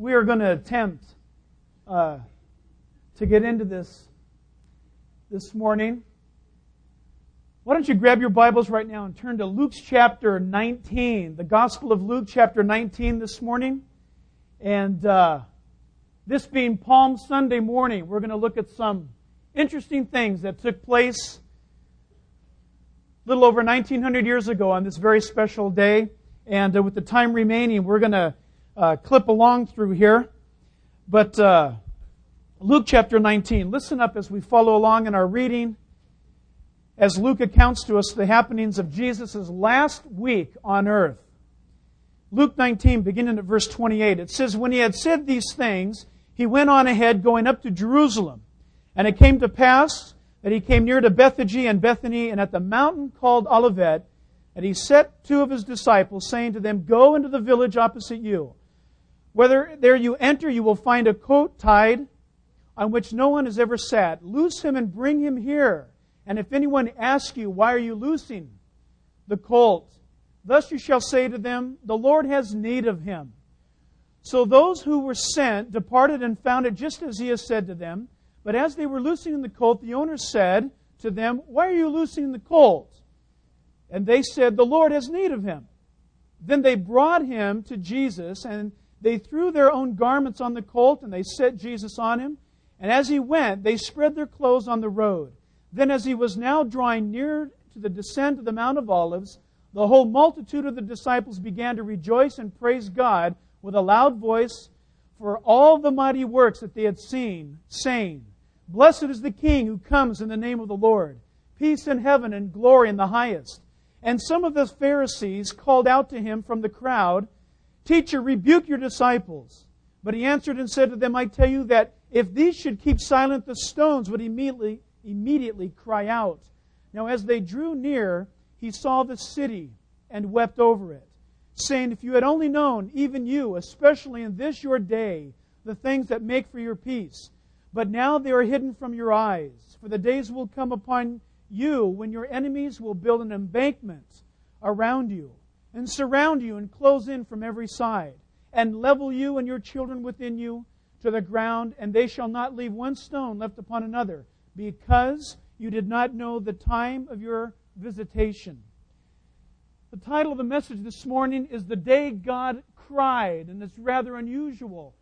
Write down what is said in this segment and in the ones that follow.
we are going to attempt to get into this morning. Why don't you grab your Bibles right now and turn to Luke's chapter 19, the Gospel of Luke chapter 19 this morning. And this being Palm Sunday morning, we're going to look at some interesting things that took place a little over 1900 years ago on this very special day. And with the time remaining, we're going to clip along through here. But Luke chapter 19, listen up as we follow along in our reading, as Luke accounts to us the happenings of Jesus' last week on earth. Luke 19, beginning at verse 28, it says, "When he had said these things, he went on ahead, going up to Jerusalem. And it came to pass that he came near to Bethphage and Bethany, and at the mountain called Olivet, and he set two of his disciples, saying to them, Go into the village opposite you. Whether there you enter, you will find a coat tied, on which no one has ever sat. Loose him and bring him here. And if anyone asks you, Why are you loosing the colt? Thus you shall say to them, The Lord has need of him. So those who were sent departed and found it just as he has said to them. But as they were loosing the colt, the owner said to them, Why are you loosing the colt? And they said, The Lord has need of him. Then they brought him to Jesus, and they threw their own garments on the colt, and they set Jesus on him. And as he went, they spread their clothes on the road. Then as he was now drawing near to the descent of the Mount of Olives, the whole multitude of the disciples began to rejoice and praise God with a loud voice for all the mighty works that they had seen, saying, Blessed is the King who comes in the name of the Lord. Peace in heaven and glory in the highest. And some of the Pharisees called out to him from the crowd, Teacher, rebuke your disciples. But he answered and said to them, I tell you that if these should keep silent, the stones would immediately cry out. Now as they drew near, he saw the city and wept over it, saying, If you had only known, even you, especially in this your day, the things that make for your peace. But now they are hidden from your eyes. For the days will come upon you when your enemies will build an embankment around you and surround you and close in from every side and level you and your children within you to the ground, and they shall not leave one stone left upon another, because you did not know the time of your visitation." The title of the message this morning is The Day God Cried, and it's rather unusual.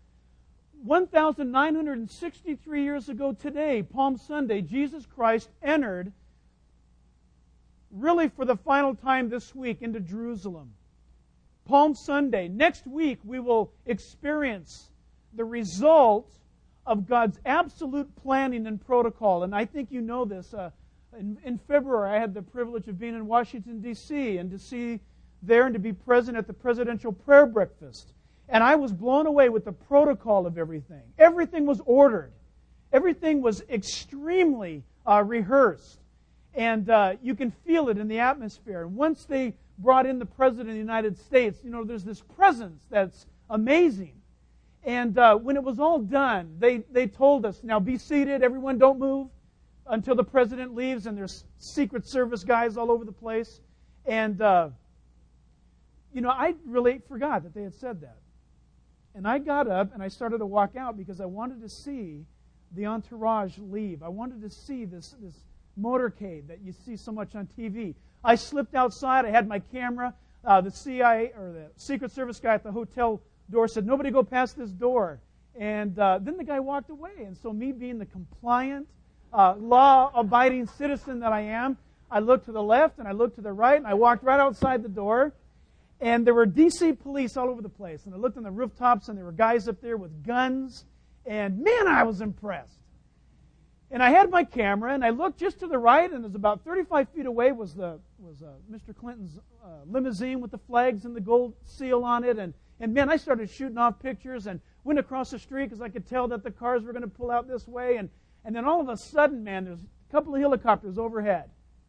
1,963 years ago today, Palm Sunday, Jesus Christ entered, really for the final time this week, into Jerusalem. Palm Sunday. Next week we will experience the result of God's absolute planning and protocol. And I think you know this. In February, I had the privilege of being in Washington, D.C., and to see there and to be present at the Presidential Prayer Breakfast. And I was blown away with the protocol of everything. Everything was ordered. Everything was extremely rehearsed. And you can feel it in the atmosphere. And once they brought in the President of the United States, there's this presence that's amazing. And when it was all done, they told us, now be seated, everyone don't move until the President leaves, and there's Secret Service guys all over the place. And, I really forgot that they had said that. And I got up and I started to walk out because I wanted to see the entourage leave. I wanted to see this motorcade that you see so much on TV. I slipped outside. I had my camera. The CIA or the Secret Service guy at the hotel door said, nobody go past this door. And then the guy walked away. And so me being the compliant, law-abiding citizen that I am, I looked to the left and I looked to the right and I walked right outside the door. And there were D.C. police all over the place. And I looked on the rooftops and there were guys up there with guns. And man, I was impressed. And I had my camera and I looked just to the right, and there's about 35 feet away was Mr. Clinton's limousine with the flags and the gold seal on it. And man, I started shooting off pictures and went across the street because I could tell that the cars were going to pull out this way. And then all of a sudden, man, there's a couple of helicopters overhead.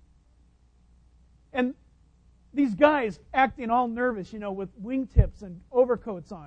And these guys acting all nervous, with wingtips and overcoats on.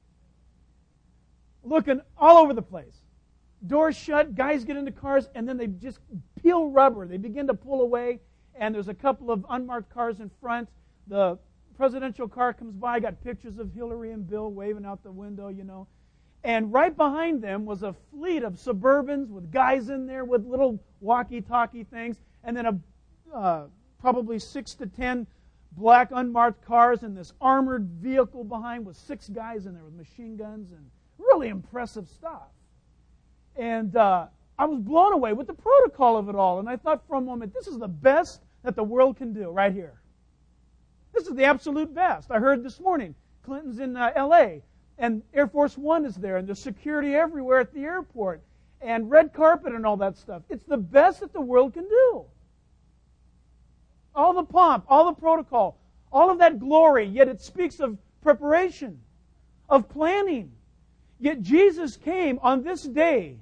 Looking all over the place. Doors shut, guys get into cars, and then they just peel rubber. They begin to pull away, and there's a couple of unmarked cars in front. The presidential car comes by, got pictures of Hillary and Bill waving out the window, And right behind them was a fleet of Suburbans with guys in there with little walkie-talkie things, and then probably 6 to 10 black unmarked cars and this armored vehicle behind with 6 guys in there with machine guns and really impressive stuff. And I was blown away with the protocol of it all. And I thought for a moment, this is the best that the world can do right here. This is the absolute best. I heard this morning, Clinton's in L.A., and Air Force One is there, and there's security everywhere at the airport, and red carpet and all that stuff. It's the best that the world can do. All the pomp, all the protocol, all of that glory, yet it speaks of preparation, of planning. Yet Jesus came on this day,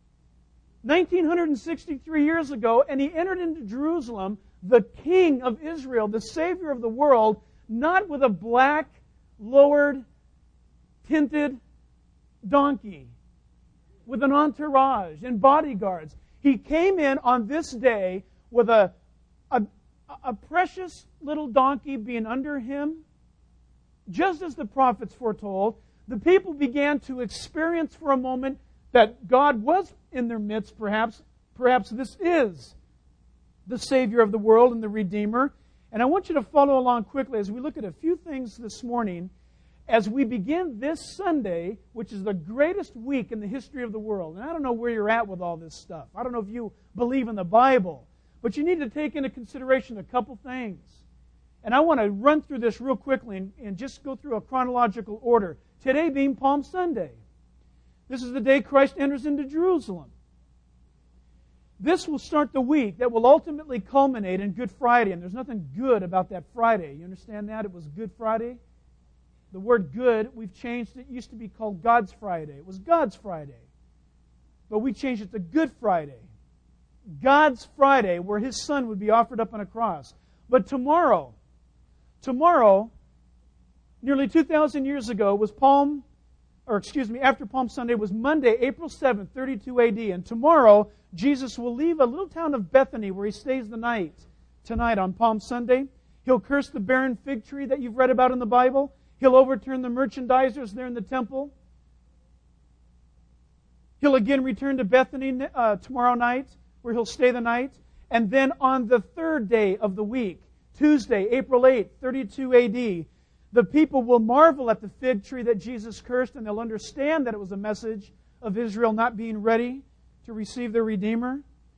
1963 years ago, and He entered into Jerusalem, the King of Israel, the Savior of the world, not with a black, lowered, tinted donkey, with an entourage and bodyguards. He came in on this day with a precious little donkey being under Him, just as the prophets foretold. The people began to experience for a moment that God was in their midst, perhaps. Perhaps this is the Savior of the world and the Redeemer. And I want you to follow along quickly as we look at a few things this morning as we begin this Sunday, which is the greatest week in the history of the world. And I don't know where you're at with all this stuff. I don't know if you believe in the Bible. But you need to take into consideration a couple things. And I want to run through this real quickly and just go through a chronological order. Today being Palm Sunday. This is the day Christ enters into Jerusalem. This will start the week that will ultimately culminate in Good Friday. And there's nothing good about that Friday. You understand that? It was Good Friday. The word good, we've changed it. It used to be called God's Friday. It was God's Friday. But we changed it to Good Friday. God's Friday, where His Son would be offered up on a cross. But tomorrow, nearly 2,000 years ago, was after Palm Sunday was Monday, April 7th, 32 AD. And tomorrow, Jesus will leave a little town of Bethany where He stays the night. Tonight on Palm Sunday, He'll curse the barren fig tree that you've read about in the Bible. He'll overturn the merchandisers there in the temple. He'll again return to Bethany tomorrow night, where He'll stay the night. And then on the third day of the week, Tuesday, April 8th, 32 AD, the people will marvel at the fig tree that Jesus cursed, and they'll understand that it was a message of Israel not being ready to receive their Redeemer.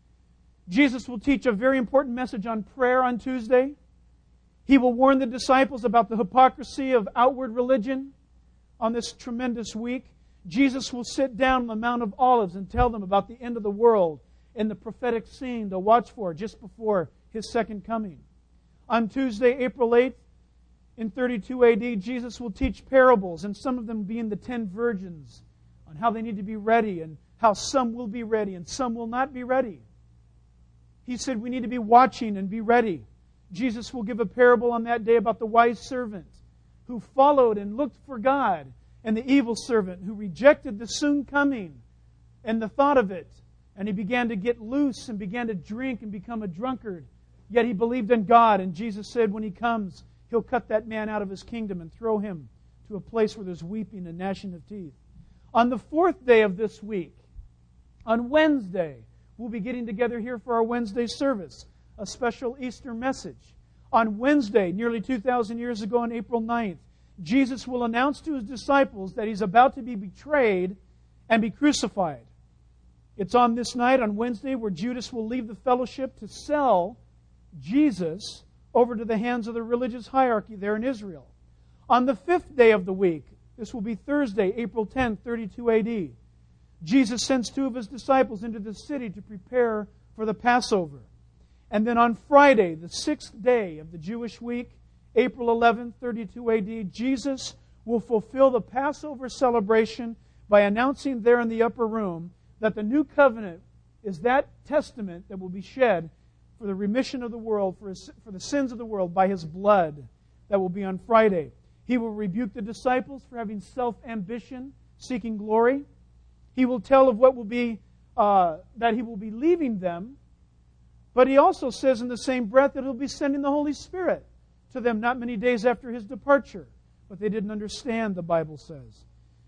Jesus will teach a very important message on prayer on Tuesday. He will warn the disciples about the hypocrisy of outward religion on this tremendous week. Jesus will sit down on the Mount of Olives and tell them about the end of the world and the prophetic scene to watch for just before His second coming. On Tuesday, April 8th, in 32 AD, Jesus will teach parables, and some of them being the 10 virgins, on how they need to be ready and how some will be ready and some will not be ready. He said we need to be watching and be ready. Jesus will give a parable on that day about the wise servant who followed and looked for God, and the evil servant who rejected the soon coming and the thought of it. And he began to get loose and began to drink and become a drunkard. Yet he believed in God, and Jesus said when He comes, He'll cut that man out of His kingdom and throw him to a place where there's weeping and gnashing of teeth. On the fourth day of this week, on Wednesday, we'll be getting together here for our Wednesday service, a special Easter message. On Wednesday, nearly 2,000 years ago on April 9th, Jesus will announce to His disciples that He's about to be betrayed and be crucified. It's on this night, on Wednesday, where Judas will leave the fellowship to sell Jesus over to the hands of the religious hierarchy there in Israel. On the fifth day of the week, this will be Thursday, April 10th, 32 AD, Jesus sends 2 of His disciples into the city to prepare for the Passover. And then on Friday, the 6th day of the Jewish week, April 11th, 32 AD, Jesus will fulfill the Passover celebration by announcing there in the upper room that the new covenant is that testament that will be shed for the remission of the world, for the sins of the world by His blood. That will be on Friday. He will rebuke the disciples for having self-ambition, seeking glory. He will tell of what will be, that He will be leaving them. But He also says in the same breath that He'll be sending the Holy Spirit to them not many days after His departure. But they didn't understand, the Bible says.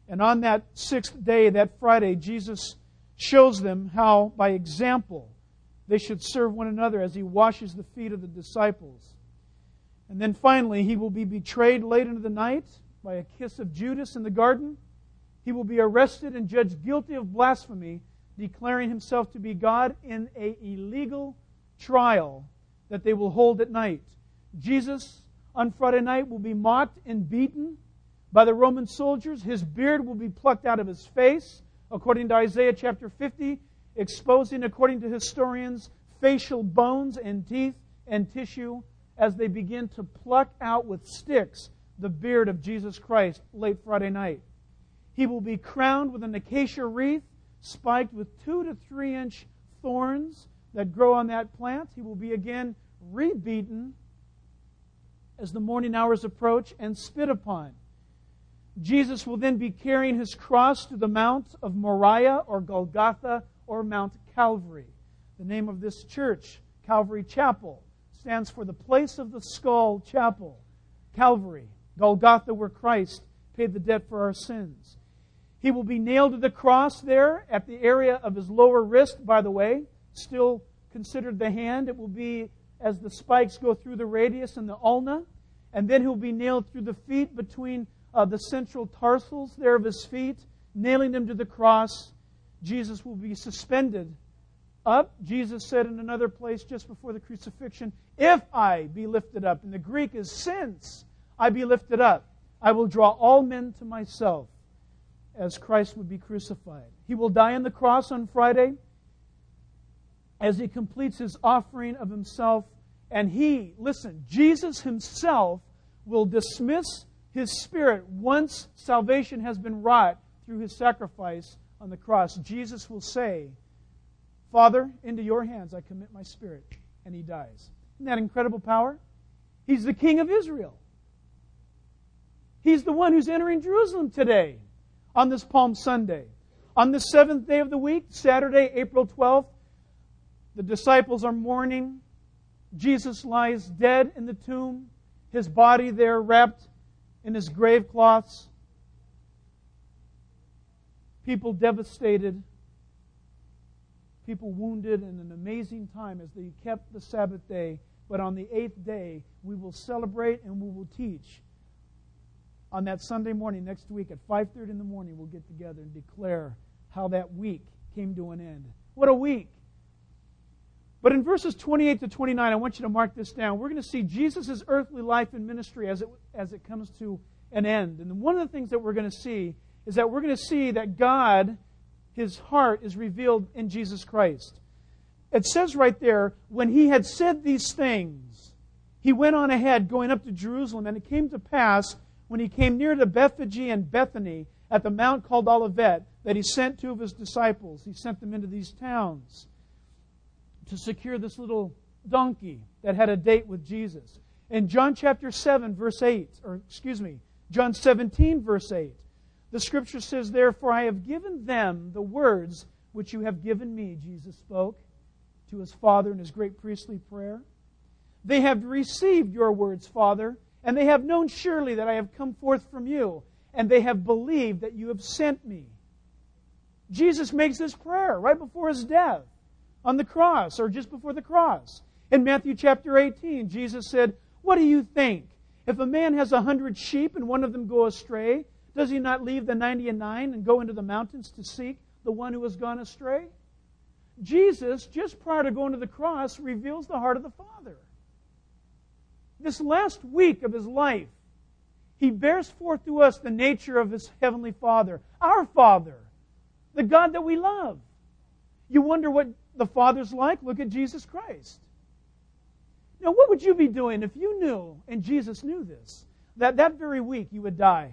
And on that sixth day, that Friday, Jesus shows them how, by example, they should serve one another as He washes the feet of the disciples. And then finally, He will be betrayed late into the night by a kiss of Judas in the garden. He will be arrested and judged guilty of blasphemy, declaring Himself to be God in an illegal trial that they will hold at night. Jesus, on Friday night, will be mocked and beaten by the Roman soldiers. His beard will be plucked out of His face, according to Isaiah chapter 50, exposing, according to historians, facial bones and teeth and tissue as they begin to pluck out with sticks the beard of Jesus Christ late Friday night. He will be crowned with an acacia wreath spiked with 2 to 3 inch thorns that grow on that plant. He will be again rebeaten as the morning hours approach and spit upon. Jesus will then be carrying His cross to the Mount of Moriah or Golgotha or Mount Calvary. The name of this church, Calvary Chapel, stands for the place of the skull chapel. Calvary, Golgotha, where Christ paid the debt for our sins. He will be nailed to the cross there at the area of His lower wrist, by the way, still considered the hand. It will be as the spikes go through the radius and the ulna. And then He'll be nailed through the feet between the central tarsals there of His feet, nailing Him to the cross. Jesus will be suspended up. Jesus said in another place just before the crucifixion, "If I be lifted up," and the Greek is "since I be lifted up, I will draw all men to myself," as Christ would be crucified. He will die on the cross on Friday as He completes His offering of Himself. And Jesus Himself will dismiss His Spirit once salvation has been wrought through His sacrifice on the cross. Jesus will say, "Father, into Your hands I commit my spirit," and He dies. Isn't that incredible power? He's the King of Israel. He's the one who's entering Jerusalem today on this Palm Sunday. On the 7th day of the week, Saturday, April 12th, the disciples are mourning. Jesus lies dead in the tomb, His body there wrapped in His grave cloths. People devastated, people wounded in an amazing time as they kept the Sabbath day. But on the 8th day, we will celebrate and we will teach. On that Sunday morning next week at 5:30 in the morning, we'll get together and declare how that week came to an end. What a week! But in verses 28 to 29, I want you to mark this down. We're going to see Jesus' earthly life and ministry as it comes to an end. And one of the things that we're going to see is that we're going to see that God, His heart, is revealed in Jesus Christ. It says right there, when He had said these things, He went on ahead, going up to Jerusalem, and it came to pass, when He came near to Bethphage and Bethany, at the mount called Olivet, that He sent 2 of His disciples. He sent them into these towns to secure this little donkey that had a date with Jesus. In John chapter 7, verse 8, John 17, verse 8, the Scripture says, "Therefore I have given them the words which You have given me," Jesus spoke to His Father in His great priestly prayer. "They have received Your words, Father, and they have known surely that I have come forth from You, and they have believed that You have sent Me." Jesus makes this prayer right before His death on the cross, or just before the cross. In Matthew chapter 18, Jesus said, "What do you think? If a man has 100 sheep and one of them go astray, does he not leave the 99 and go into the mountains to seek the one who has gone astray?" Jesus, just prior to going to the cross, reveals the heart of the Father. This last week of His life, He bears forth to us the nature of His Heavenly Father, our Father, the God that we love. You wonder what the Father's like? Look at Jesus Christ. Now, what would you be doing if you knew, and Jesus knew this, that very week you would die?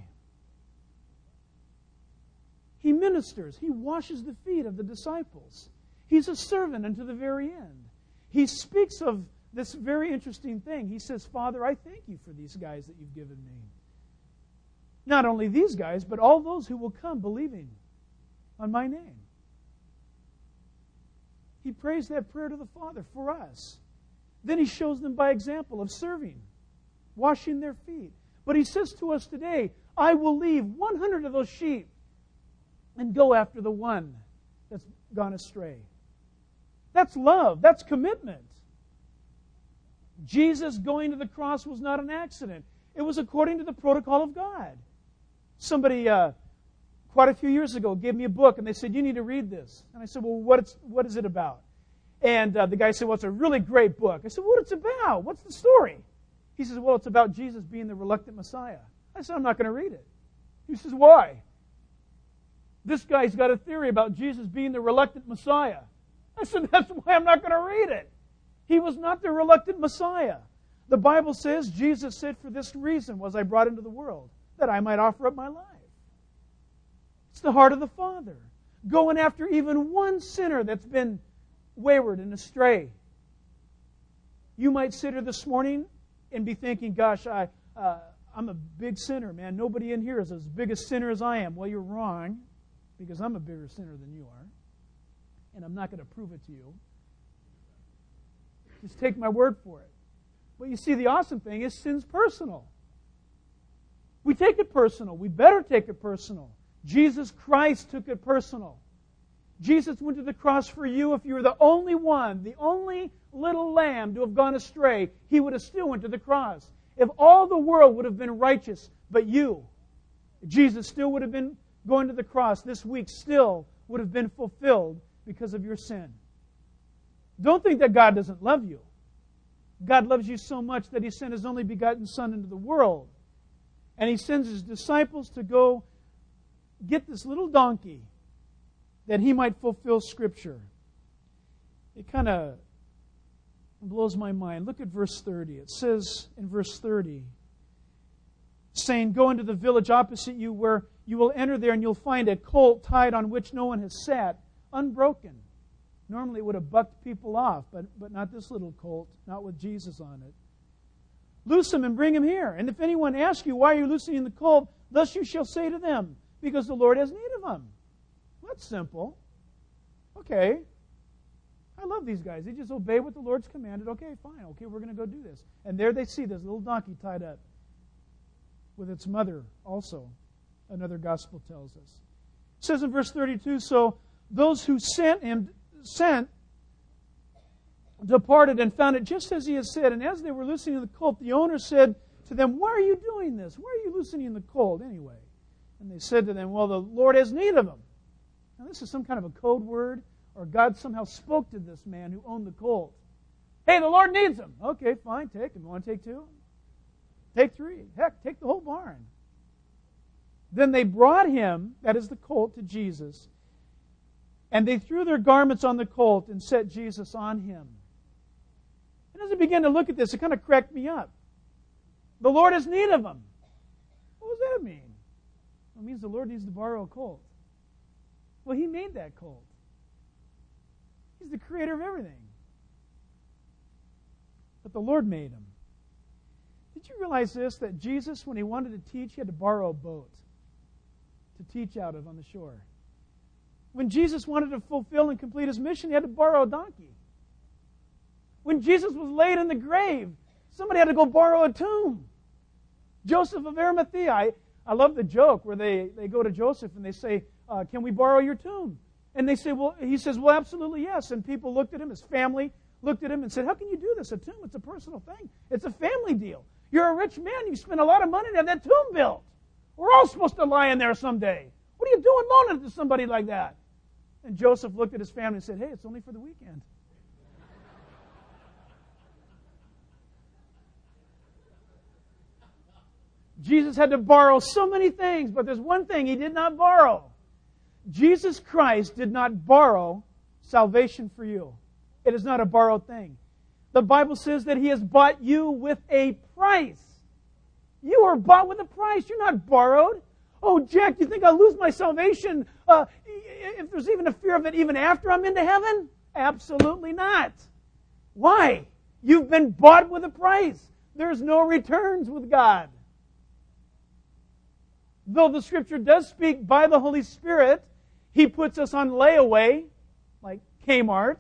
He ministers. He washes the feet of the disciples. He's a servant unto the very end. He speaks of this very interesting thing. He says, "Father, I thank You for these guys that You've given Me." Not only these guys, but all those who will come believing on My name. He prays that prayer to the Father for us. Then He shows them by example of serving, washing their feet. But He says to us today, "I will leave 100 of those sheep and go after the one that's gone astray. That's love. That's commitment. Jesus going to the cross was not an accident. It was according to the protocol of God. Somebody quite a few years ago gave me a book, and they said, you need to read this. And I said, well, what is it about? And the guy said, well, it's a really great book. I said, what it's about? What's the story? He says, well, it's about Jesus being the reluctant Messiah. I said, I'm not going to read it. He says, why? This guy's got a theory about Jesus being the reluctant Messiah. I said, that's why I'm not going to read it. He was not the reluctant Messiah. The Bible says, Jesus said, for this reason was I brought into the world, that I might offer up my life. It's the heart of the Father, going after even one sinner that's been wayward and astray. You might sit here this morning and be thinking, gosh, I'm a big sinner, man. Nobody in here is as big a sinner as I am. Well, you're wrong, because I'm a bigger sinner than you are. And I'm not going to prove it to you. Just take my word for it. But you see, the awesome thing is sin's personal. We take it personal. We better take it personal. Jesus Christ took it personal. Jesus went to the cross for you. If you were the only one, the only little lamb to have gone astray, He would have still went to the cross. If all the world would have been righteous but you, Jesus still would have been going to the cross. This week still would have been fulfilled because of your sin. Don't think that God doesn't love you. God loves you so much that He sent His only begotten Son into the world. And He sends His disciples to go get this little donkey that He might fulfill Scripture. It kind of blows my mind. Look at verse 30. It says in verse 30, saying, go into the village opposite you where you will enter there and you'll find a colt tied on which no one has sat, unbroken. Normally it would have bucked people off, but not this little colt, not with Jesus on it. Loose him and bring him here. And if anyone asks you, why are you loosing the colt? Thus you shall say to them, because the Lord has need of him. Well, that's simple. Okay. I love these guys. They just obey what the Lord's commanded. Okay, fine. Okay, we're going to go do this. And there they see this little donkey tied up with its mother also. Another gospel tells us. It says in verse 32, so those who sent departed and found it just as he had said. And as they were loosening the colt, the owner said to them, why are you doing this? Why are you loosening the colt anyway? And they said to them, well, the Lord has need of him. Now this is some kind of a code word, or God somehow spoke to this man who owned the colt. Hey, the Lord needs him. Okay, fine, take him. You want to take two? Take three. Heck, take the whole barn. Then they brought him, that is the colt, to Jesus. And they threw their garments on the colt and set Jesus on him. And as I began to look at this, it kind of cracked me up. The Lord has need of him. What does that mean? Well, it means the Lord needs to borrow a colt. Well, He made that colt. He's the creator of everything. But the Lord made him. Did you realize this? That Jesus, when He wanted to teach, He had to borrow a boat to teach out of on the shore. When Jesus wanted to fulfill and complete His mission, He had to borrow a donkey. When Jesus was laid in the grave, somebody had to go borrow a tomb. Joseph of Arimathea. I love the joke where they go to Joseph and they say, can we borrow your tomb? And they say, well, he says, well, absolutely yes. And people looked at him, his family looked at him and said, how can you do this? A tomb, it's a personal thing. It's a family deal. You're a rich man. You spent a lot of money to have that tomb built. We're all supposed to lie in there someday. What are you doing loaning it to somebody like that? And Joseph looked at his family and said, hey, it's only for the weekend. Jesus had to borrow so many things, but there's one thing He did not borrow. Jesus Christ did not borrow salvation for you. It is not a borrowed thing. The Bible says that He has bought you with a price. You are bought with a price. You're not borrowed. Oh, Jack, do you think I'll lose my salvation if there's even a fear of it even after I'm into heaven? Absolutely not. Why? You've been bought with a price. There's no returns with God. Though the Scripture does speak by the Holy Spirit, He puts us on layaway, like Kmart,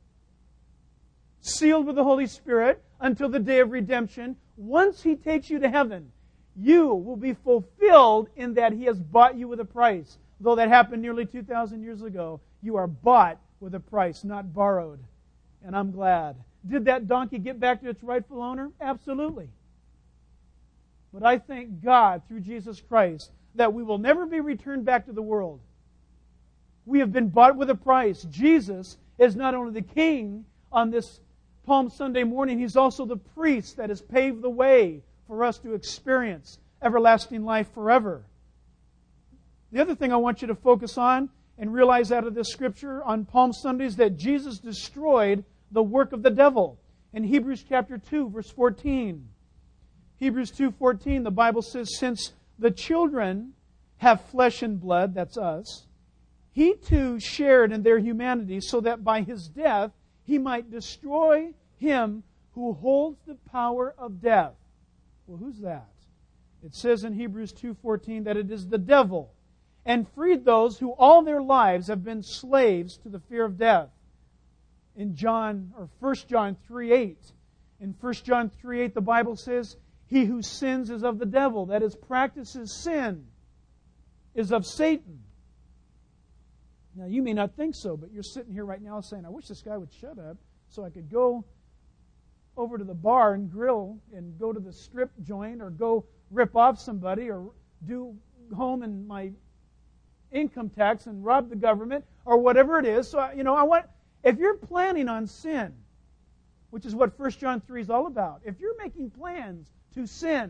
sealed with the Holy Spirit until the day of redemption. Once He takes you to heaven, you will be fulfilled in that He has bought you with a price. though that happened nearly 2,000 years ago, you are bought with a price, not borrowed. And I'm glad. Did that donkey get back to its rightful owner? Absolutely. But I thank God through Jesus Christ that we will never be returned back to the world. We have been bought with a price. Jesus is not only the King on this Palm Sunday morning, He's also the priest that has paved the way for us to experience everlasting life forever. The other thing I want you to focus on and realize out of this scripture on Palm Sunday is that Jesus destroyed the work of the devil. In Hebrews chapter 2, verse 14. Hebrews 2:14, the Bible says, since the children have flesh and blood, that's us, He too shared in their humanity so that by His death He might destroy him who holds the power of death. Well, who's that? It says in Hebrews 2:14 that it is the devil, and freed those who all their lives have been slaves to the fear of death. In 1 John 3:8, in 1 John 3:8 the Bible says, he who sins is of the devil, that is, practices sin, is of Satan. Now, you may not think so, but you're sitting here right now saying, I wish this guy would shut up so I could go over to the bar and grill and go to the strip joint or go rip off somebody or do home in my income tax and rob the government or whatever it is. So, if you're planning on sin, which is what 1 John 3 is all about, if you're making plans to sin,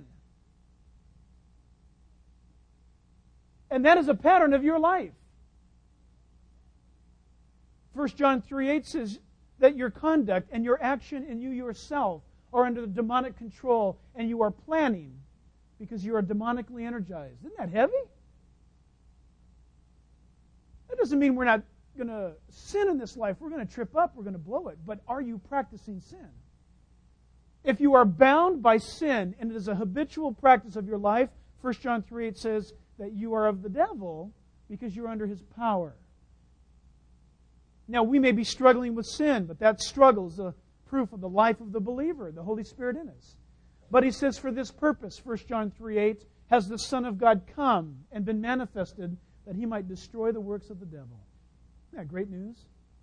and that is a pattern of your life, 1 John 3:8 says that your conduct and your action and you yourself are under the demonic control and you are planning because you are demonically energized. Isn't that heavy? That doesn't mean we're not going to sin in this life. We're going to trip up. We're going to blow it. But are you practicing sin? If you are bound by sin and it is a habitual practice of your life, 1 John 3:8 says that you are of the devil because you're under his power. Now, we may be struggling with sin, but that struggle is a proof of the life of the believer, the Holy Spirit in us. But he says, for this purpose, 1 John 3:8, has the Son of God come and been manifested that he might destroy the works of the devil. Isn't that great news?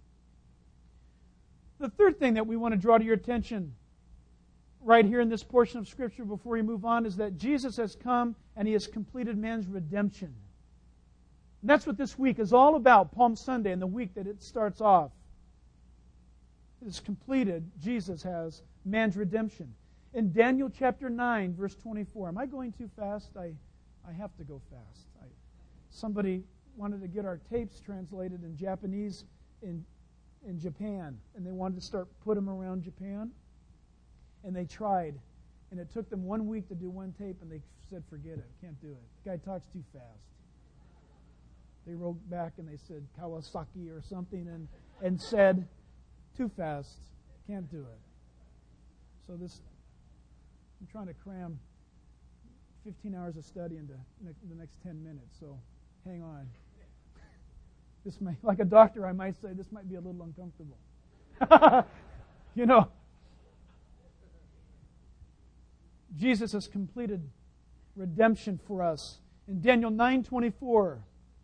The third thing that we want to draw to your attention right here in this portion of Scripture before we move on is that Jesus has come and he has completed man's redemption. And that's what this week is all about, Palm Sunday, and the week that it starts off. It is completed. Jesus has man's redemption. In Daniel chapter 9, verse 24. Am I going too fast? I have to go fast. Somebody wanted to get our tapes translated in Japanese in Japan, and they wanted to start putting them around Japan. And they tried. And it took them 1 week to do one tape, and they said, forget it. Can't do it. The guy talks too fast. They wrote back and they said Kawasaki or something and said, too fast. Can't do it. So I'm trying to cram 15 hours of study into the next 10 minutes. So hang on. This may, like a doctor, I might say, this might be a little uncomfortable. Jesus has completed redemption for us. In Daniel 9:24,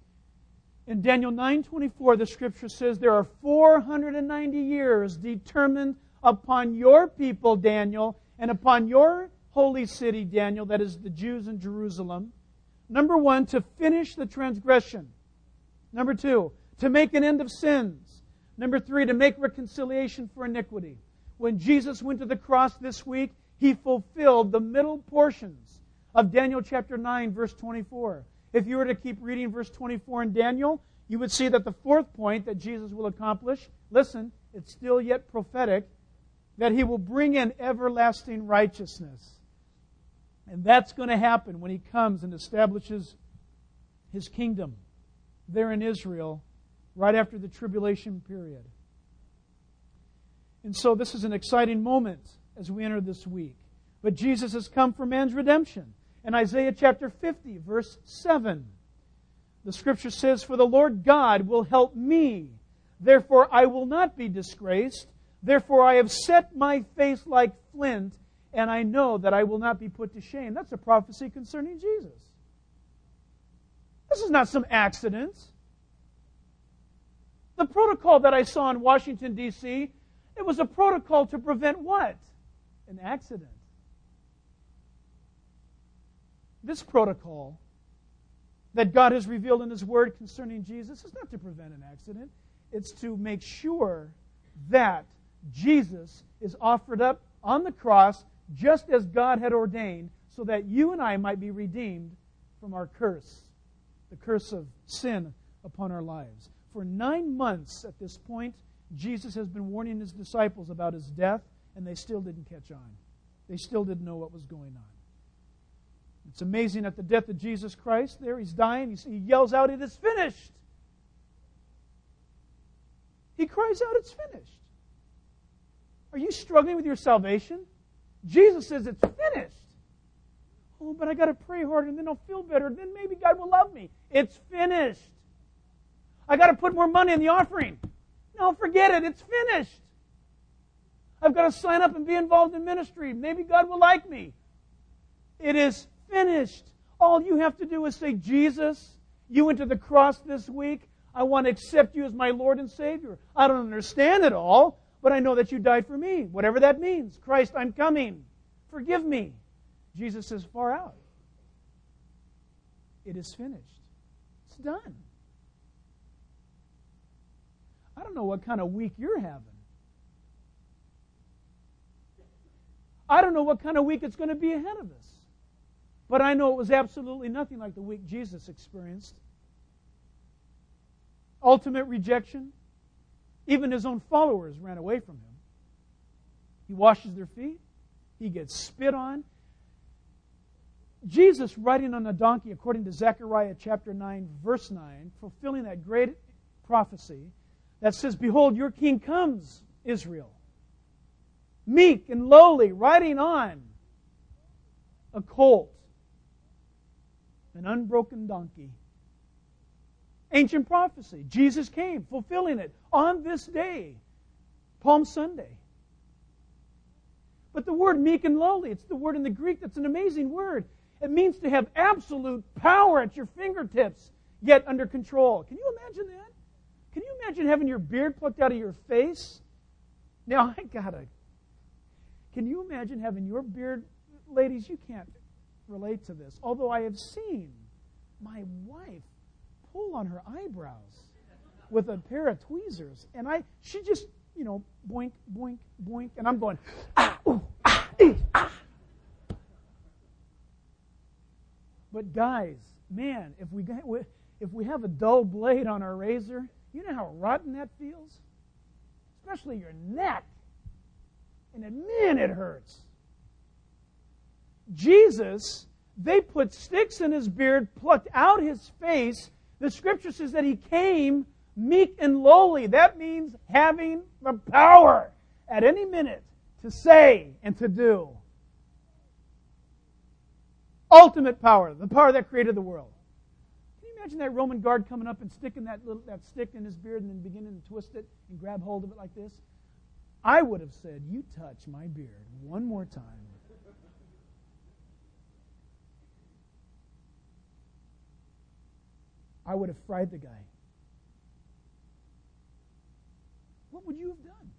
the Scripture says there are 490 years determined upon your people, Daniel, and upon your holy city, Daniel, that is the Jews in Jerusalem. Number 1, to finish the transgression. Number 2, to make an end of sins. Number 3, to make reconciliation for iniquity. When Jesus went to the cross this week, He fulfilled the middle portions of Daniel chapter 9, verse 24. If you were to keep reading verse 24 in Daniel, you would see that the fourth point that Jesus will accomplish, listen, it's still yet prophetic, that He will bring in everlasting righteousness. And that's going to happen when He comes and establishes His kingdom there in Israel right after the tribulation period. And so this is an exciting moment as we enter this week. But Jesus has come for man's redemption. In Isaiah chapter 50, verse 7, the Scripture says, for the Lord God will help me. Therefore I will not be disgraced. Therefore I have set my face like flint, and I know that I will not be put to shame. That's a prophecy concerning Jesus. This is not some accident. The protocol that I saw in Washington, D.C., it was a protocol to prevent what? An accident. This protocol that God has revealed in His Word concerning Jesus is not to prevent an accident. It's to make sure that Jesus is offered up on the cross just as God had ordained, so that you and I might be redeemed from our curse, the curse of sin upon our lives. For 9 months at this point, Jesus has been warning His disciples about His death, and they still didn't catch on. They still didn't know what was going on. It's amazing at the death of Jesus Christ, there He's dying, He yells out, "It is finished!" He cries out, "It's finished." Are you struggling with your salvation? Jesus says, "It's finished." Oh, but I got to pray harder, and then I'll feel better, then maybe God will love me. It's finished. I got to put more money in the offering. No, forget it. It's finished. I've got to sign up and be involved in ministry. Maybe God will like me. It is finished. All you have to do is say, "Jesus, you went to the cross this week. I want to accept you as my Lord and Savior. I don't understand it all, but I know that you died for me." Whatever that means. "Christ, I'm coming. Forgive me." Jesus says, "Far out. It is finished. It's done." I don't know what kind of week you're having. I don't know what kind of week it's going to be ahead of us. But I know it was absolutely nothing like the week Jesus experienced. Ultimate rejection. Even His own followers ran away from Him. He washes their feet. He gets spit on. Jesus, riding on a donkey, according to Zechariah chapter 9, verse 9, fulfilling that great prophecy that says, "Behold, your king comes, Israel, meek and lowly, riding on a colt, an unbroken donkey." Ancient prophecy. Jesus came, fulfilling it on this day, Palm Sunday. But the word meek and lowly, it's the word in the Greek that's an amazing word. It means to have absolute power at your fingertips, yet under control. Can you imagine that? Can you imagine having your beard plucked out of your face? Now, can you imagine having your beard? Ladies, you can't relate to this. Although I have seen my wife pull on her eyebrows with a pair of tweezers. And she just, boink, boink, boink. And I'm going, ah, ooh, ah, ah. But guys, man, if we have a dull blade on our razor, you know how rotten that feels? Especially your neck. And man, it hurts. Jesus, they put sticks in His beard, plucked out His face. The Scripture says that He came meek and lowly. That means having the power at any minute to say and to do. Ultimate power, the power that created the world. Can you imagine that Roman guard coming up and sticking that stick in his beard and then beginning to twist it and grab hold of it like this? I would have said, "You touch my beard one more time." I would have fried the guy. What would you have done?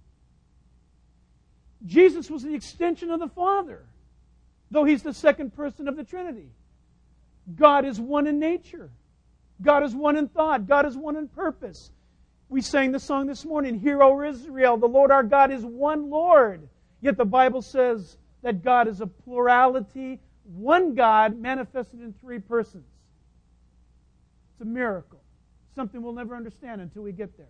Jesus was the extension of the Father, though He's the second person of the Trinity. God is one in nature. God is one in thought. God is one in purpose. We sang the song this morning, "Hear, O Israel, the Lord our God is one Lord." Yet the Bible says that God is a plurality, one God manifested in three persons. It's a miracle. Something we'll never understand until we get there.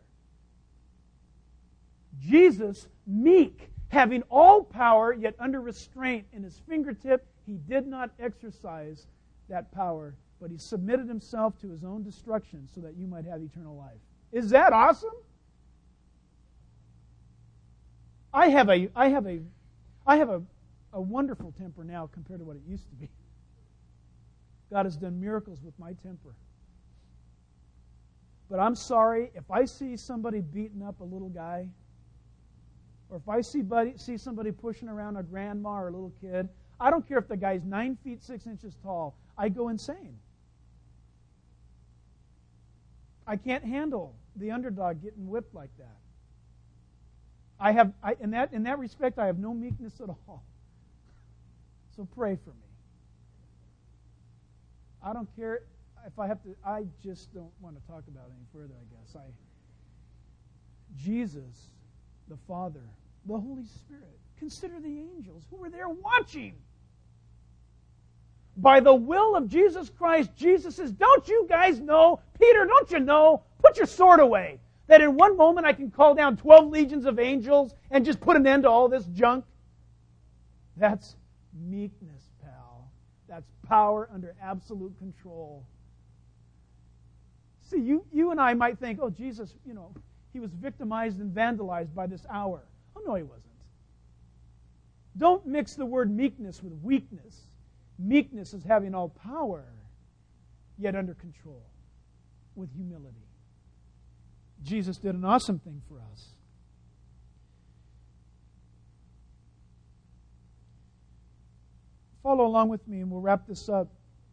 Jesus, meek, having all power, yet under restraint in His fingertip, He did not exercise that power, but He submitted Himself to His own destruction so that you might have eternal life. Is that awesome? I have a wonderful temper now compared to what it used to be. God has done miracles with my temper. But I'm sorry, if I see somebody beating up a little guy, or if I see somebody pushing around a grandma or a little kid, I don't care if the guy's 9 feet 6 inches tall, I go insane. I can't handle the underdog getting whipped like that. In that respect, I have no meekness at all. So pray for me. I don't care if I have to. I just don't want to talk about it any further. I guess Jesus, the Father, the Holy Spirit. Consider the angels who were there watching. By the will of Jesus Christ, Jesus says, don't you guys know, Peter, don't you know, put your sword away, that in one moment I can call down 12 legions of angels and just put an end to all this junk? That's meekness, pal. That's power under absolute control. See, you and I might think, oh, Jesus, he was victimized and vandalized by this hour. Oh, no, he wasn't. Don't mix the word meekness with weakness. Meekness is having all power, yet under control, with humility. Jesus did an awesome thing for us. Follow along with me and we'll wrap this up.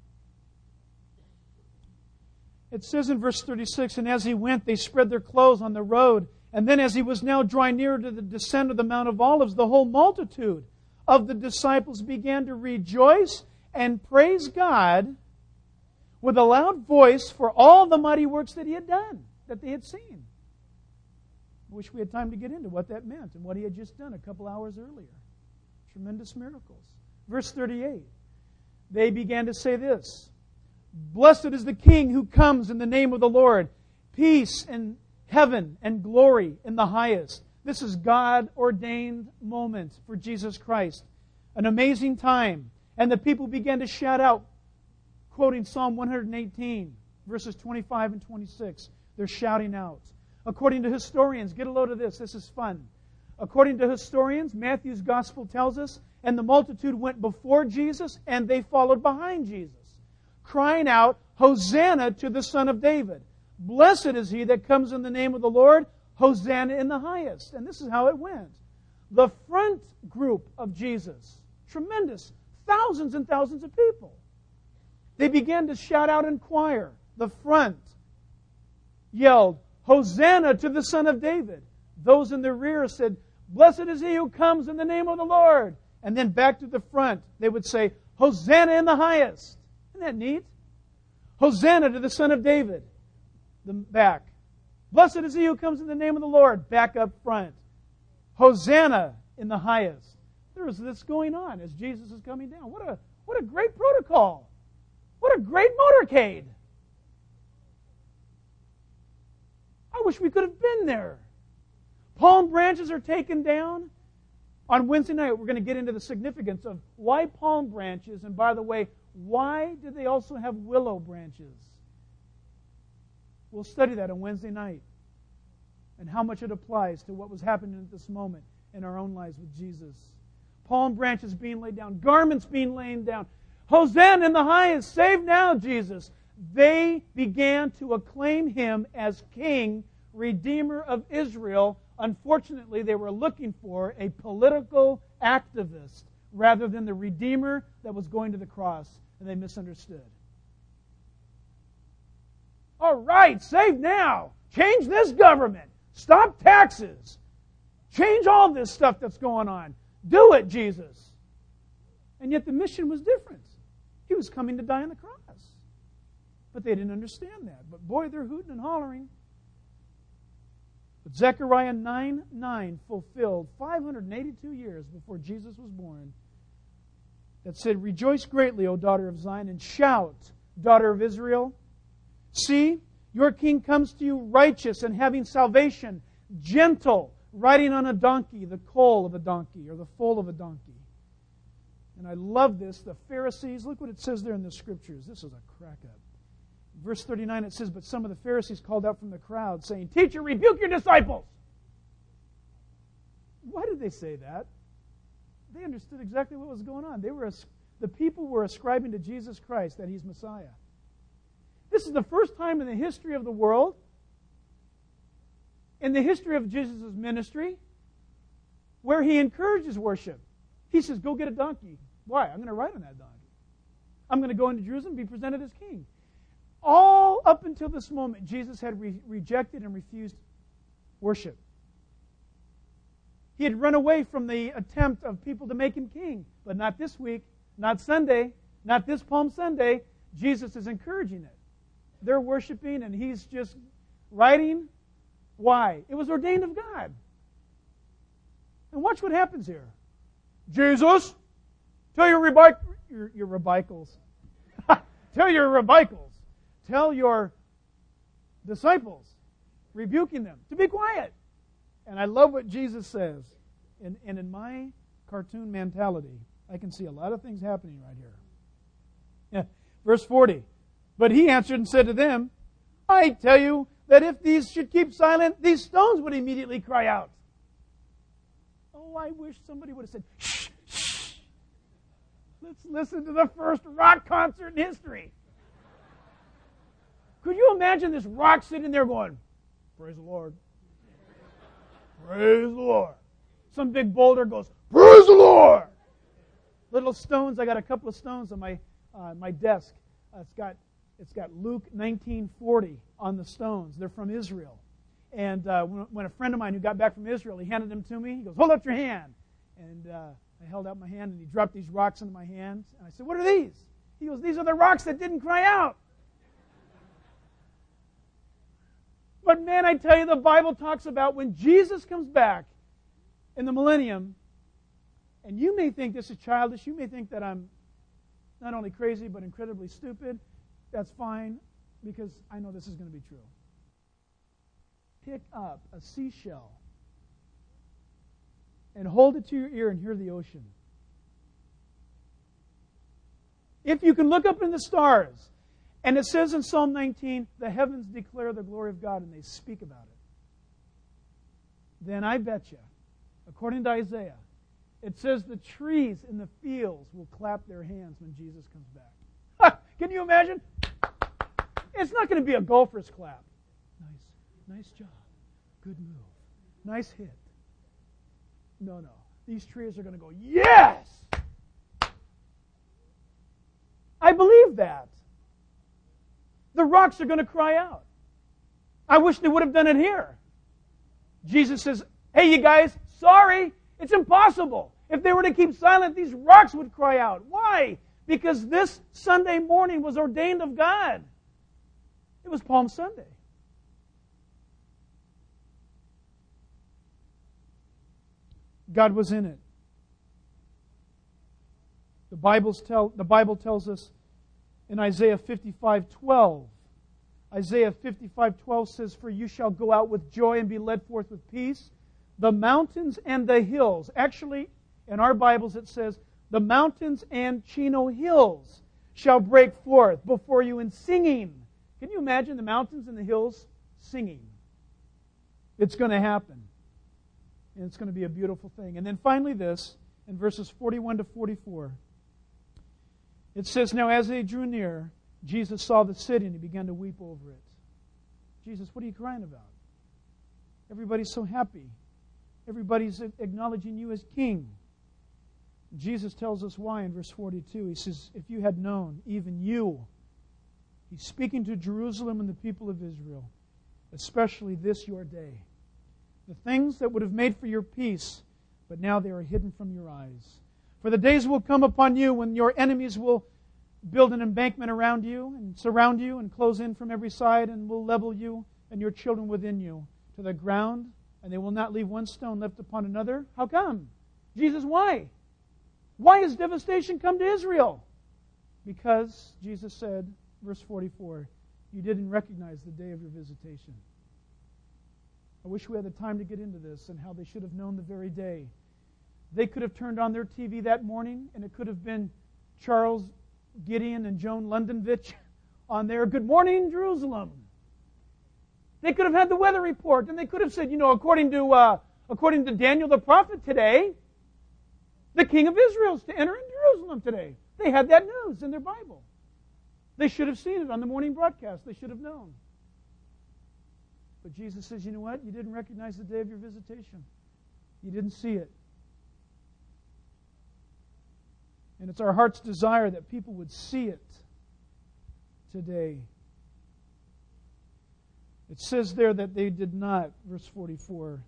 It says in verse 36, and as he went, they spread their clothes on the road. And then as he was now drawing near to the descent of the Mount of Olives, the whole multitude of the disciples began to rejoice and praise God with a loud voice for all the mighty works that he had done, that they had seen. I wish we had time to get into what that meant and what he had just done a couple hours earlier. Tremendous miracles. Verse 38, they began to say this, blessed is the King who comes in the name of the Lord, peace in heaven and glory in the highest. This is God-ordained moment for Jesus Christ. An amazing time. And the people began to shout out, quoting Psalm 118, verses 25 and 26. They're shouting out. According to historians, get a load of this. This is fun. According to historians, Matthew's gospel tells us, and the multitude went before Jesus, and they followed behind Jesus, crying out, Hosanna to the Son of David. Blessed is he that comes in the name of the Lord. Hosanna in the highest. And this is how it went. The front group of Jesus, tremendous, thousands and thousands of people. They began to shout out in choir. The front yelled, Hosanna to the Son of David. Those in the rear said, blessed is he who comes in the name of the Lord. And then back to the front, they would say, Hosanna in the highest. Isn't that neat? Hosanna to the Son of David. The back. Blessed is he who comes in the name of the Lord. Back up front. Hosanna in the highest. There is this going on as Jesus is coming down. What a great protocol. What a great motorcade. I wish we could have been there. Palm branches are taken down. On Wednesday night, we're going to get into the significance of why palm branches, and by the way, why do they also have willow branches? We'll study that on Wednesday night and how much it applies to what was happening at this moment in our own lives with Jesus. Palm branches being laid down, garments being laid down. Hosanna in the highest, save now, Jesus. They began to acclaim him as King, Redeemer of Israel. Unfortunately, they were looking for a political activist rather than the Redeemer that was going to the cross, and they misunderstood. All right, save now. Change this government. Stop taxes. Change all this stuff that's going on. Do it, Jesus. And yet the mission was different. He was coming to die on the cross. But they didn't understand that. But boy, they're hooting and hollering. But Zechariah 9:9 fulfilled 582 years before Jesus was born. That said, rejoice greatly, O daughter of Zion, and shout, daughter of Israel. See, your king comes to you righteous and having salvation, gentle, riding on a donkey, the colt of a donkey, or the foal of a donkey. And I love this. The Pharisees, look what it says there in the Scriptures. This is a crack-up. Verse 39, it says, but some of the Pharisees called out from the crowd, saying, Teacher, rebuke your disciples. Why did they say that? They understood exactly what was going on. The people were ascribing to Jesus Christ that He's Messiah. This is the first time in the history of the world, in the history of Jesus' ministry, where He encourages worship. He says, go get a donkey. Why? I'm going to ride on that donkey. I'm going to go into Jerusalem and be presented as king. all up until this moment, Jesus had rejected and refused worship. He had run away from the attempt of people to make him king. But not this week, not Sunday, not this Palm Sunday. Jesus is encouraging it. They're worshiping and he's just writing. Why? It was ordained of God. And watch what happens here. Jesus, tell your rebicals. Tell your rebicals. Tell your disciples, rebuking them, to be quiet. And I love what Jesus says. And in my cartoon mentality, I can see a lot of things happening right here. Yeah. Verse 40. But he answered and said to them, I tell you that if these should keep silent, these stones would immediately cry out. Oh, I wish somebody would have said, shh, shh. Let's listen to the first rock concert in history. Could you imagine this rock sitting there going, praise the Lord. Praise the Lord. Some big boulder goes, praise the Lord. Little stones. I got a couple of stones on my desk. It's got Luke 19:40 on the stones. They're from Israel. And when a friend of mine who got back from Israel, he handed them to me. He goes, hold up your hand. And I held out my hand, and he dropped these rocks into my hands. And I said, what are these? He goes, these are the rocks that didn't cry out. But man, I tell you, the Bible talks about when Jesus comes back in the millennium, and you may think this is childish, you may think that I'm not only crazy, but incredibly stupid. That's fine, because I know this is going to be true. Pick up a seashell and hold it to your ear and hear the ocean. If you can look up in the stars, and it says in Psalm 19, the heavens declare the glory of God and they speak about it. Then I bet you, according to Isaiah, it says the trees in the fields will clap their hands when Jesus comes back. Can you imagine? It's not going to be a golfer's clap. Nice job. Good move. Nice hit. No. These trees are going to go, yes! I believe that. The rocks are going to cry out. I wish they would have done it here. Jesus says, hey, you guys, sorry, it's impossible. If they were to keep silent, these rocks would cry out. Why? Because this Sunday morning was ordained of God. It was Palm Sunday. God was in it. The Bible tells us in Isaiah 55:12. Isaiah 55:12 says, for you shall go out with joy and be led forth with peace. The mountains and the hills. Actually, in our Bibles it says, the mountains and Chino hills shall break forth before you in singing. Can you imagine the mountains and the hills singing? It's going to happen. And it's going to be a beautiful thing. And then finally this, in verses 41 to 44. It says, now as they drew near, Jesus saw the city and he began to weep over it. Jesus, what are you crying about? Everybody's so happy. Everybody's acknowledging you as king. Jesus tells us why in verse 42. He says, if you had known, even you, he's speaking to Jerusalem and the people of Israel, especially this your day, the things that would have made for your peace, but now they are hidden from your eyes. For the days will come upon you when your enemies will build an embankment around you and surround you and close in from every side and will level you and your children within you to the ground, and they will not leave one stone left upon another. How come? Jesus, why? Why has devastation come to Israel? Because, Jesus said, verse 44, you didn't recognize the day of your visitation. I wish we had the time to get into this and how they should have known the very day. They could have turned on their TV that morning, and it could have been Charles Gideon and Joan Londonvich on there. Good morning, Jerusalem. They could have had the weather report, and they could have said, according to Daniel the prophet today, the king of Israel is to enter in Jerusalem today. They had that news in their Bible. They should have seen it on the morning broadcast. They should have known. But Jesus says, you know what? You didn't recognize the day of your visitation. You didn't see it. And it's our heart's desire that people would see it today It says there that they did not, verse 44,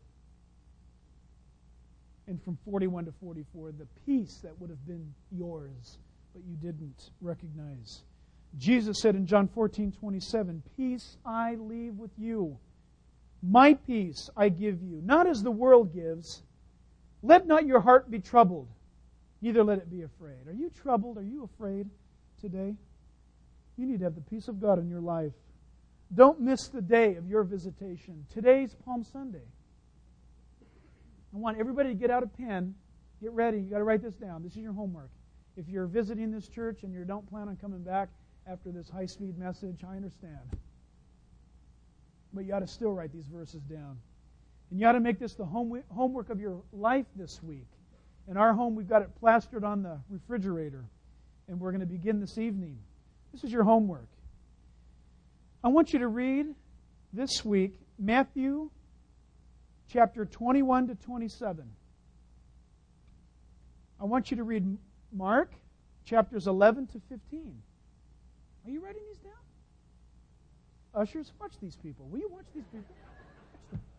and from 41 to 44, the peace that would have been yours, but you didn't recognize. Jesus said in John 14:27, "Peace I leave with you. My peace I give you, not as the world gives. Let not your heart be troubled, neither let it be afraid." Are you troubled? Are you afraid today? You need to have the peace of God in your life. Don't miss the day of your visitation. Today's Palm Sunday. I want everybody to get out a pen. Get ready. You've got to write this down. This is your homework. If you're visiting this church and you don't plan on coming back after this high-speed message, I understand. But you ought to still write these verses down. And you ought to make this the homework of your life this week. In our home, we've got it plastered on the refrigerator. And we're going to begin this evening. This is your homework. I want you to read this week Matthew chapter 21 to 27. I want you to read Mark chapters 11 to 15. Are you writing these down? Ushers, watch these people. Will you watch these people? Watch them.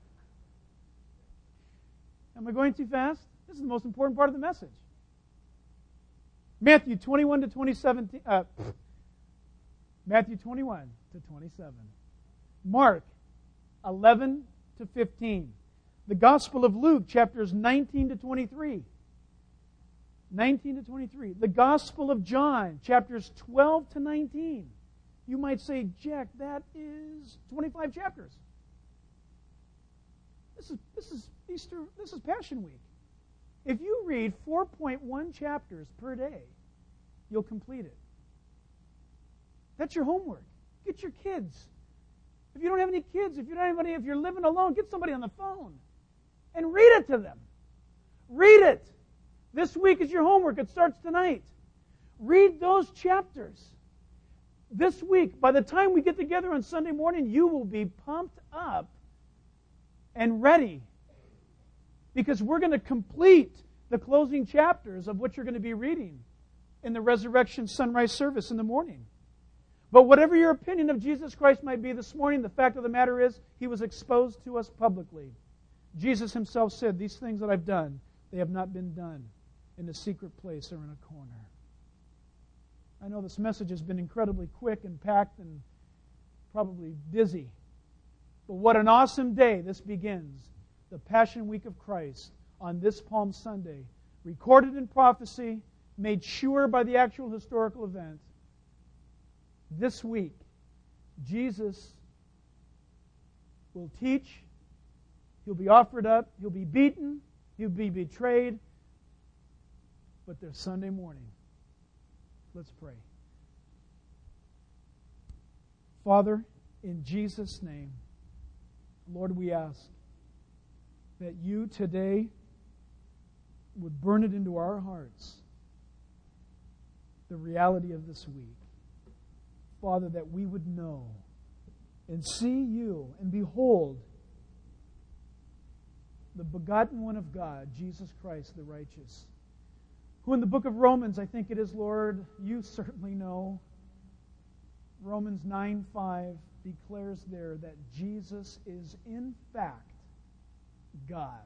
Am I going too fast? This is the most important part of the message. Matthew 21 to 27. Matthew 21 to 27. Mark 11 to 15. The Gospel of Luke, chapters 19 to 23. 19 to 23. The Gospel of John, chapters 12 to 19. You might say, Jack, that is 25 chapters. This is Easter, this is Passion Week. If you read 4.1 chapters per day, you'll complete it. That's your homework. Get your kids. If you don't have any kids, if you're living alone, get somebody on the phone and read it to them. Read it. This week is your homework. It starts tonight. Read those chapters. This week, by the time we get together on Sunday morning, you will be pumped up and ready. Because we're going to complete the closing chapters of what you're going to be reading in the resurrection sunrise service in the morning. But whatever your opinion of Jesus Christ might be this morning, the fact of the matter is, He was exposed to us publicly. Jesus Himself said, "These things that I've done, they have not been done in a secret place or in a corner." I know this message has been incredibly quick and packed and probably busy. But what an awesome day this begins. The Passion Week of Christ on this Palm Sunday. Recorded in prophecy, made sure by the actual historical event. This week, Jesus will teach. He'll be offered up. He'll be beaten. He'll be betrayed. But there's Sunday morning. Let's pray. Father, in Jesus' name, Lord, we ask that You today would burn it into our hearts, the reality of this week. Father, that we would know and see You and behold the begotten one of God, Jesus Christ the righteous, who in the book of Romans, I think it is, Lord, You certainly know, Romans 9:5 declares there that Jesus is in fact God.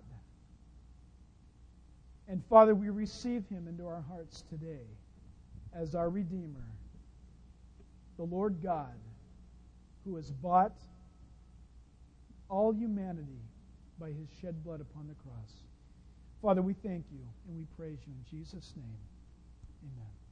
And Father, we receive Him into our hearts today as our Redeemer, the Lord God, who has bought all humanity by His shed blood upon the cross. Father, we thank You and we praise You in Jesus' name. Amen.